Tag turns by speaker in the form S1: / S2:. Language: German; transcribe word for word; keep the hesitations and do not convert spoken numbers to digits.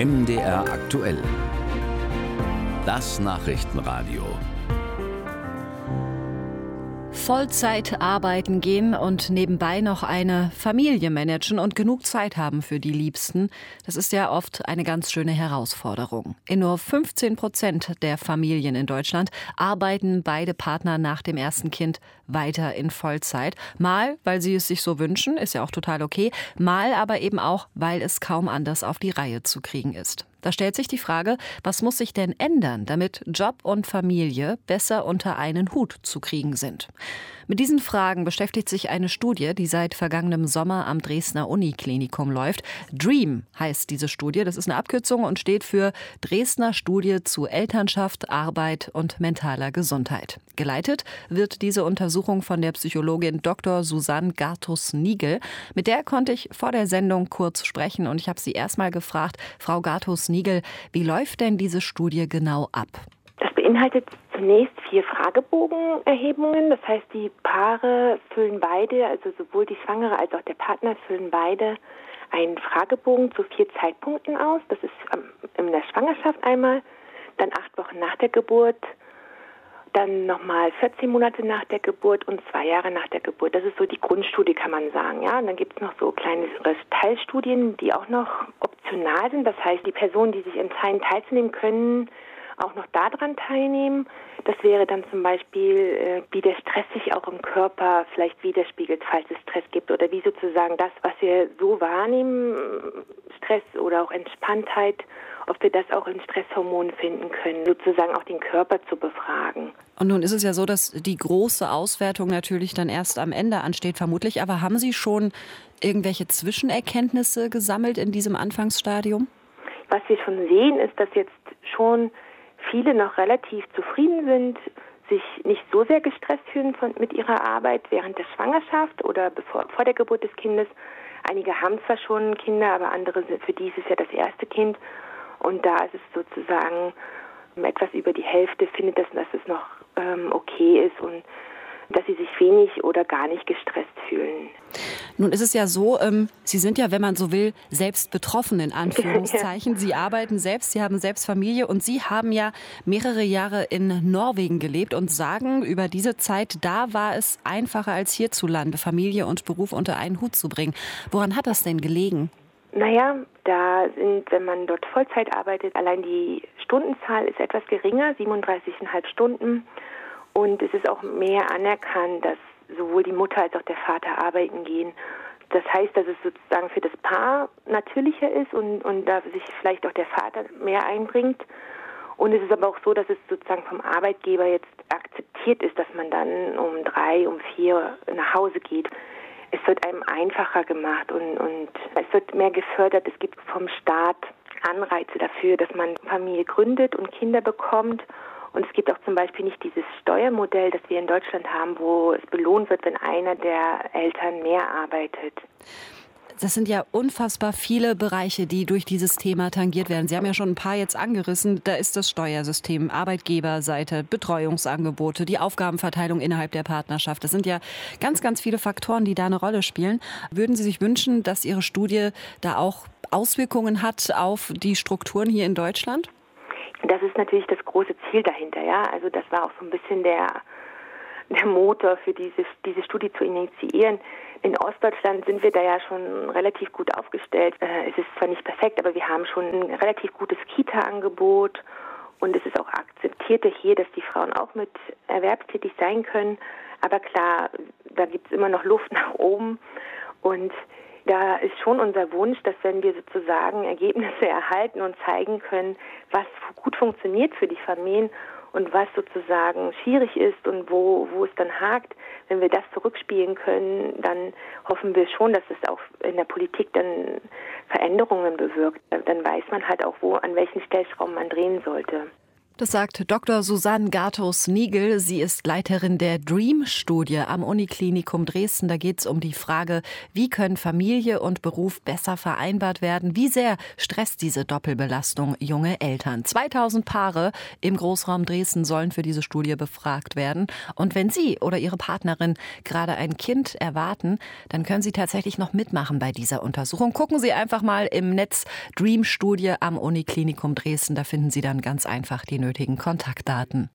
S1: M D R aktuell. Das Nachrichtenradio.
S2: Vollzeit arbeiten gehen und nebenbei noch eine Familie managen und genug Zeit haben für die Liebsten, das ist ja oft eine ganz schöne Herausforderung. In nur fünfzehn Prozent der Familien in Deutschland arbeiten beide Partner nach dem ersten Kind weiter in Vollzeit. Mal, weil sie es sich so wünschen, ist ja auch total okay, mal aber eben auch, weil es kaum anders auf die Reihe zu kriegen ist. Da stellt sich die Frage, was muss sich denn ändern, damit Job und Familie besser unter einen Hut zu kriegen sind? Mit diesen Fragen beschäftigt sich eine Studie, die seit vergangenem Sommer am Dresdner Uniklinikum läuft. DREAM heißt diese Studie. Das ist eine Abkürzung und steht für Dresdner Studie zu Elternschaft, Arbeit und mentaler Gesundheit. Geleitet wird diese Untersuchung von der Psychologin Doktor Susanne Gartus-Nigel. Mit der konnte ich vor der Sendung kurz sprechen und ich habe sie erstmal gefragt, Frau Gartus-Nigel, wie läuft denn diese Studie genau ab?
S3: Das beinhaltet zunächst vier Fragebogenerhebungen. Das heißt, die Paare füllen beide, also sowohl die Schwangere als auch der Partner füllen beide einen Fragebogen zu vier Zeitpunkten aus. Das ist in der Schwangerschaft einmal, dann acht Wochen nach der Geburt, dann nochmal vierzehn Monate nach der Geburt und zwei Jahre nach der Geburt. Das ist so die Grundstudie, kann man sagen. Ja? Und dann gibt es noch so kleine Teilstudien, die auch noch optional sind. Das heißt, die Personen, die sich entscheiden, teilzunehmen, können auch noch daran teilnehmen. Das wäre dann zum Beispiel, äh, wie der Stress sich auch im Körper vielleicht widerspiegelt, falls es Stress gibt, oder wie sozusagen das, was wir so wahrnehmen, Stress oder auch Entspanntheit, ob wir das auch in Stresshormonen finden können, sozusagen auch den Körper zu befragen.
S2: Und nun ist es ja so, dass die große Auswertung natürlich dann erst am Ende ansteht, vermutlich. Aber haben Sie schon irgendwelche Zwischenerkenntnisse gesammelt in diesem Anfangsstadium?
S3: Was wir schon sehen, ist, dass jetzt schon viele noch relativ zufrieden sind, sich nicht so sehr gestresst fühlen von, mit ihrer Arbeit während der Schwangerschaft oder bevor, vor der Geburt des Kindes. Einige haben zwar schon Kinder, aber andere sind, für die ist es ja das erste Kind. Und da ist es sozusagen etwas über die Hälfte, findet das, dass es noch ähm, okay ist und dass sie sich wenig oder gar nicht gestresst fühlen.
S2: Nun ist es ja so, ähm, Sie sind ja, wenn man so will, selbst betroffen in Anführungszeichen. Ja. Sie arbeiten selbst, Sie haben selbst Familie und Sie haben ja mehrere Jahre in Norwegen gelebt und sagen über diese Zeit, da war es einfacher als hierzulande, Familie und Beruf unter einen Hut zu bringen. Woran hat das denn gelegen?
S3: Naja, da sind, wenn man dort Vollzeit arbeitet, allein die Stundenzahl ist etwas geringer, siebenunddreißig Komma fünf Stunden. Und es ist auch mehr anerkannt, dass sowohl die Mutter als auch der Vater arbeiten gehen. Das heißt, dass es sozusagen für das Paar natürlicher ist und, und da sich vielleicht auch der Vater mehr einbringt. Und es ist aber auch so, dass es sozusagen vom Arbeitgeber jetzt akzeptiert ist, dass man dann um drei, um vier nach Hause geht. Es wird einem einfacher gemacht und, und es wird mehr gefördert. Es gibt vom Staat Anreize dafür, dass man Familie gründet und Kinder bekommt. Und es gibt auch zum Beispiel nicht dieses Steuermodell, das wir in Deutschland haben, wo es belohnt wird, wenn einer der Eltern mehr arbeitet.
S2: Das sind ja unfassbar viele Bereiche, die durch dieses Thema tangiert werden. Sie haben ja schon ein paar jetzt angerissen. Da ist das Steuersystem, Arbeitgeberseite, Betreuungsangebote, die Aufgabenverteilung innerhalb der Partnerschaft. Das sind ja ganz, ganz viele Faktoren, die da eine Rolle spielen. Würden Sie sich wünschen, dass Ihre Studie da auch Auswirkungen hat auf die Strukturen hier in Deutschland?
S3: Das ist natürlich das große Ziel dahinter, ja. Also das war auch so ein bisschen der, der Motor für diese, diese Studie zu initiieren. In Ostdeutschland sind wir da ja schon relativ gut aufgestellt. Es ist zwar nicht perfekt, aber wir haben schon ein relativ gutes Kita-Angebot und es ist auch akzeptierter hier, dass die Frauen auch mit erwerbstätig sein können. Aber klar, da gibt es immer noch Luft nach oben und da ist schon unser Wunsch, dass wenn wir sozusagen Ergebnisse erhalten und zeigen können, was gut funktioniert für die Familien und was sozusagen schwierig ist und wo, wo es dann hakt, wenn wir das zurückspielen können, dann hoffen wir schon, dass es auch in der Politik dann Veränderungen bewirkt. Dann weiß man halt auch, wo, an welchen Stellschrauben man drehen sollte.
S2: Das sagt Doktor Susanne Gatos-Nigel. Sie ist Leiterin der DREAM-Studie am Uniklinikum Dresden. Da geht es um die Frage, wie können Familie und Beruf besser vereinbart werden? Wie sehr stresst diese Doppelbelastung junge Eltern? zweitausend Paare im Großraum Dresden sollen für diese Studie befragt werden. Und wenn Sie oder Ihre Partnerin gerade ein Kind erwarten, dann können Sie tatsächlich noch mitmachen bei dieser Untersuchung. Gucken Sie einfach mal im Netz DREAM-Studie am Uniklinikum Dresden. Da finden Sie dann ganz einfach die nötigen Kontaktdaten.